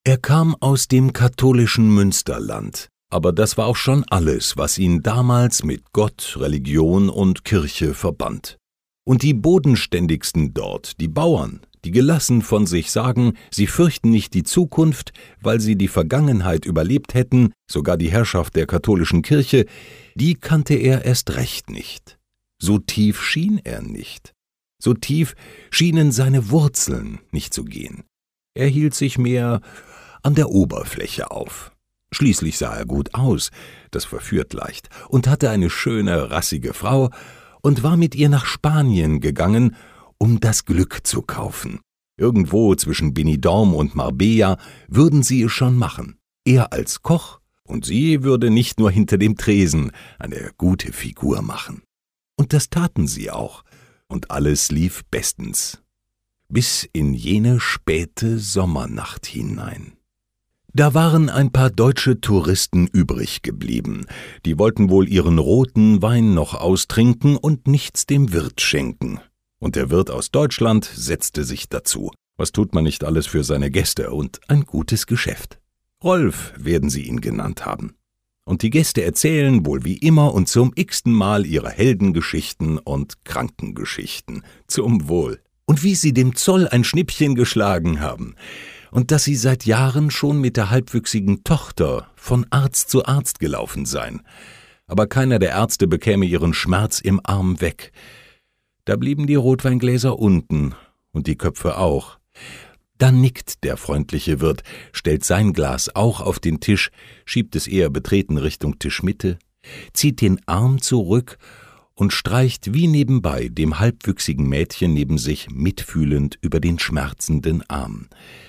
Er kam aus dem katholischen Münsterland, aber das war auch schon alles, was ihn damals mit Gott, Religion und Kirche verband. Und die Bodenständigsten dort, die Bauern, die gelassen von sich sagen, sie fürchten nicht die Zukunft, weil sie die Vergangenheit überlebt hätten, sogar die Herrschaft der katholischen Kirche, die kannte er erst recht nicht. So tief schien er nicht. So tief schienen seine Wurzeln nicht zu gehen. Er hielt sich mehr an der Oberfläche auf. Schließlich sah er gut aus, das verführt leicht, und hatte eine schöne, rassige Frau und war mit ihr nach Spanien gegangen, um das Glück zu kaufen. Irgendwo zwischen Benidorm und Marbella würden sie es schon machen. Er als Koch und sie würde nicht nur hinter dem Tresen eine gute Figur machen. Und das taten sie auch, und alles lief bestens. Bis in jene späte Sommernacht hinein. Da waren ein paar deutsche Touristen übrig geblieben. Die wollten wohl ihren roten Wein noch austrinken und nichts dem Wirt schenken. Und der Wirt aus Deutschland setzte sich dazu. Was tut man nicht alles für seine Gäste und ein gutes Geschäft. Rolf werden sie ihn genannt haben. Und die Gäste erzählen wohl wie immer und zum x-ten Mal ihre Heldengeschichten und Krankengeschichten. Zum Wohl. Und wie sie dem Zoll ein Schnippchen geschlagen haben. Und dass sie seit Jahren schon mit der halbwüchsigen Tochter von Arzt zu Arzt gelaufen seien. Aber keiner der Ärzte bekäme ihren Schmerz im Arm weg. Da blieben die Rotweingläser unten und die Köpfe auch. Da nickt der freundliche Wirt, stellt sein Glas auch auf den Tisch, schiebt es eher betreten Richtung Tischmitte, zieht den Arm zurück und streicht wie nebenbei dem halbwüchsigen Mädchen neben sich mitfühlend über den schmerzenden Arm.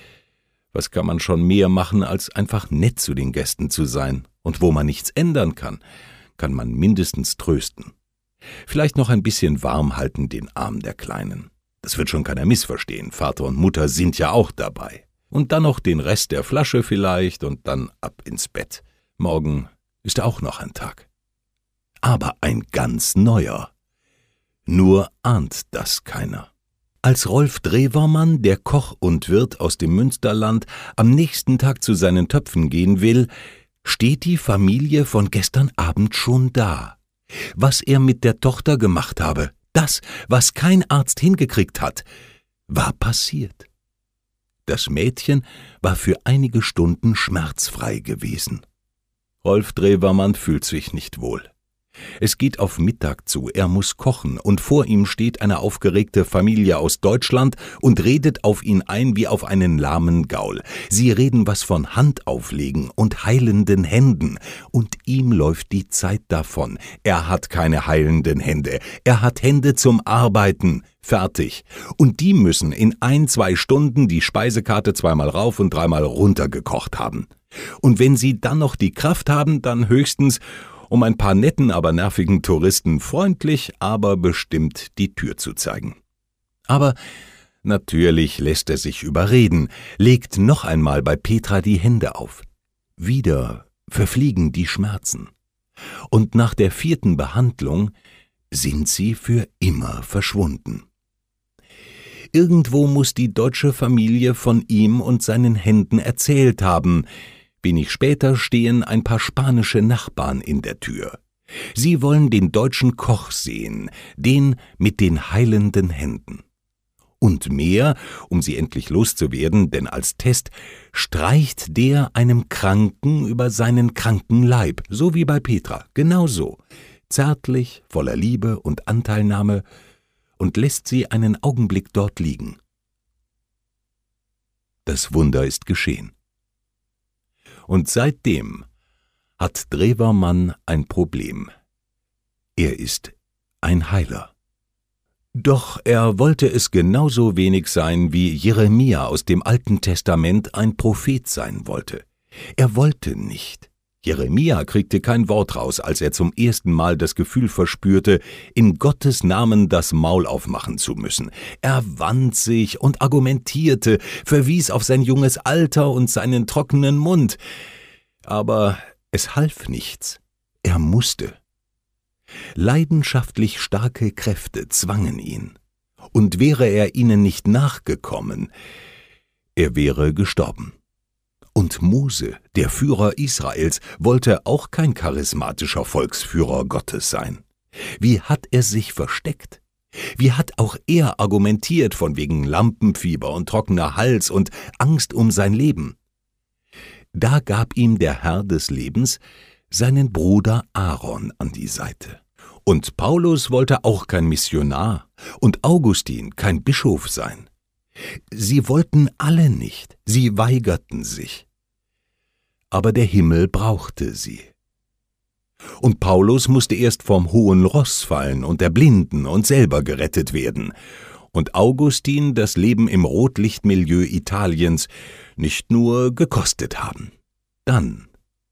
Was kann man schon mehr machen, als einfach nett zu den Gästen zu sein? Und wo man nichts ändern kann, kann man mindestens trösten. Vielleicht noch ein bisschen warm halten den Arm der Kleinen. Das wird schon keiner missverstehen, Vater und Mutter sind ja auch dabei. Und dann noch den Rest der Flasche vielleicht und dann ab ins Bett. Morgen ist auch noch ein Tag. Aber ein ganz neuer. Nur ahnt das keiner. Als Rolf Drewermann, der Koch und Wirt aus dem Münsterland, am nächsten Tag zu seinen Töpfen gehen will, steht die Familie von gestern Abend schon da. Was er mit der Tochter gemacht habe, das, was kein Arzt hingekriegt hat, war passiert. Das Mädchen war für einige Stunden schmerzfrei gewesen. Rolf Drewermann fühlt sich nicht wohl. Es geht auf Mittag zu, er muss kochen und vor ihm steht eine aufgeregte Familie aus Deutschland und redet auf ihn ein wie auf einen lahmen Gaul. Sie reden was von Handauflegen und heilenden Händen und ihm läuft die Zeit davon. Er hat keine heilenden Hände, er hat Hände zum Arbeiten. Fertig. Und die müssen in 1-2 Stunden die Speisekarte 2-mal rauf und 3-mal runter gekocht haben. Und wenn sie dann noch die Kraft haben, dann höchstens um ein paar netten, aber nervigen Touristen freundlich, aber bestimmt die Tür zu zeigen. Aber natürlich lässt er sich überreden, legt noch einmal bei Petra die Hände auf. Wieder verfliegen die Schmerzen. Und nach der 4. Behandlung sind sie für immer verschwunden. Irgendwo muss die deutsche Familie von ihm und seinen Händen erzählt haben. Wenig später stehen ein paar spanische Nachbarn in der Tür. Sie wollen den deutschen Koch sehen, den mit den heilenden Händen. Und mehr, um sie endlich loszuwerden, denn als Test streicht der einem Kranken über seinen kranken Leib, so wie bei Petra, genauso, zärtlich, voller Liebe und Anteilnahme, und lässt sie einen Augenblick dort liegen. Das Wunder ist geschehen. Und seitdem hat Drewermann ein Problem. Er ist ein Heiler. Doch er wollte es genauso wenig sein, wie Jeremia aus dem Alten Testament ein Prophet sein wollte. Er wollte nicht. Jeremia kriegte kein Wort raus, als er zum ersten Mal das Gefühl verspürte, in Gottes Namen das Maul aufmachen zu müssen. Er wand sich und argumentierte, verwies auf sein junges Alter und seinen trockenen Mund. Aber es half nichts. Er musste. Leidenschaftlich starke Kräfte zwangen ihn. Und wäre er ihnen nicht nachgekommen, er wäre gestorben. Und Mose, der Führer Israels, wollte auch kein charismatischer Volksführer Gottes sein. Wie hat er sich versteckt? Wie hat auch er argumentiert von wegen Lampenfieber und trockener Hals und Angst um sein Leben? Da gab ihm der Herr des Lebens seinen Bruder Aaron an die Seite. Und Paulus wollte auch kein Missionar und Augustin kein Bischof sein. Sie wollten alle nicht, sie weigerten sich. Aber der Himmel brauchte sie. Und Paulus musste erst vom hohen Ross fallen und erblinden und selber gerettet werden. Und Augustin das Leben im Rotlichtmilieu Italiens nicht nur gekostet haben. Dann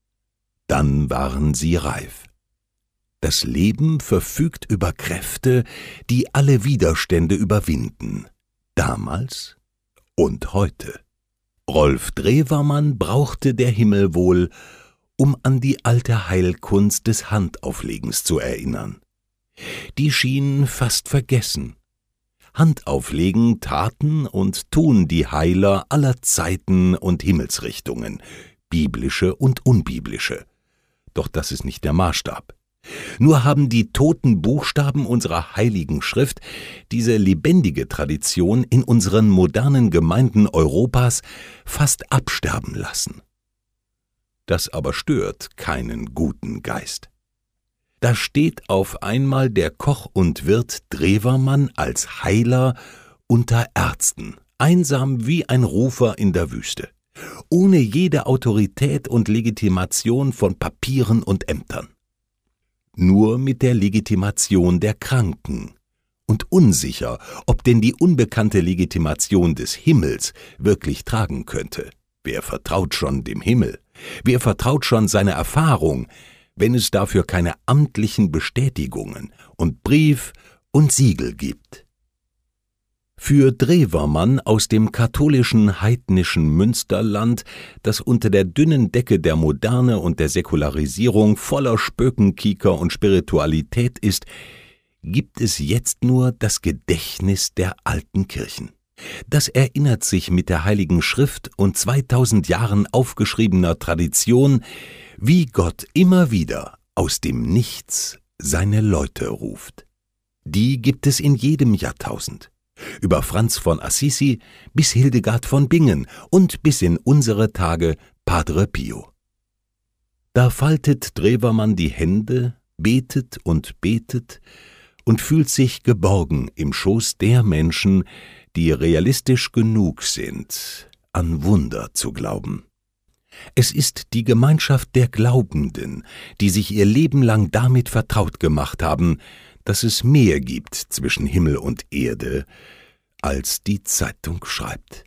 waren sie reif. Das Leben verfügt über Kräfte, die alle Widerstände überwinden. Damals und heute. Rolf Drewermann brauchte der Himmel wohl, um an die alte Heilkunst des Handauflegens zu erinnern. Die schien fast vergessen. Handauflegen taten und tun die Heiler aller Zeiten und Himmelsrichtungen, biblische und unbiblische. Doch das ist nicht der Maßstab. Nur haben die toten Buchstaben unserer heiligen Schrift diese lebendige Tradition in unseren modernen Gemeinden Europas fast absterben lassen. Das aber stört keinen guten Geist. Da steht auf einmal der Koch und Wirt Drewermann als Heiler unter Ärzten, einsam wie ein Rufer in der Wüste, ohne jede Autorität und Legitimation von Papieren und Ämtern. Nur mit der Legitimation der Kranken und unsicher, ob denn die unbekannte Legitimation des Himmels wirklich tragen könnte. Wer vertraut schon dem Himmel? Wer vertraut schon seiner Erfahrung, wenn es dafür keine amtlichen Bestätigungen und Brief und Siegel gibt? Für Drewermann aus dem katholischen heidnischen Münsterland, das unter der dünnen Decke der Moderne und der Säkularisierung voller Spökenkieker und Spiritualität ist, gibt es jetzt nur das Gedächtnis der alten Kirchen. Das erinnert sich mit der Heiligen Schrift und 2000 Jahren aufgeschriebener Tradition, wie Gott immer wieder aus dem Nichts seine Leute ruft. Die gibt es in jedem Jahrtausend. Über Franz von Assisi bis Hildegard von Bingen und bis in unsere Tage Padre Pio. Da faltet Drewermann die Hände, betet und fühlt sich geborgen im Schoß der Menschen, die realistisch genug sind, an Wunder zu glauben. Es ist die Gemeinschaft der Glaubenden, die sich ihr Leben lang damit vertraut gemacht haben, dass es mehr gibt zwischen Himmel und Erde, als die Zeitung schreibt.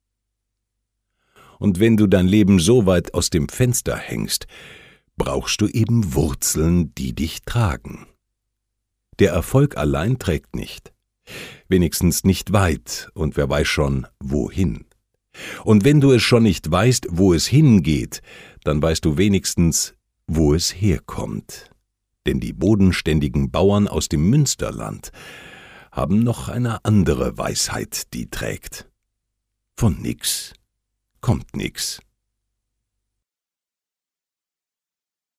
Und wenn du dein Leben so weit aus dem Fenster hängst, brauchst du eben Wurzeln, die dich tragen. Der Erfolg allein trägt nicht. Wenigstens nicht weit und wer weiß schon, wohin. Und wenn du es schon nicht weißt, wo es hingeht, dann weißt du wenigstens, wo es herkommt. Denn die bodenständigen Bauern aus dem Münsterland haben noch eine andere Weisheit, die trägt. Von nix kommt nix.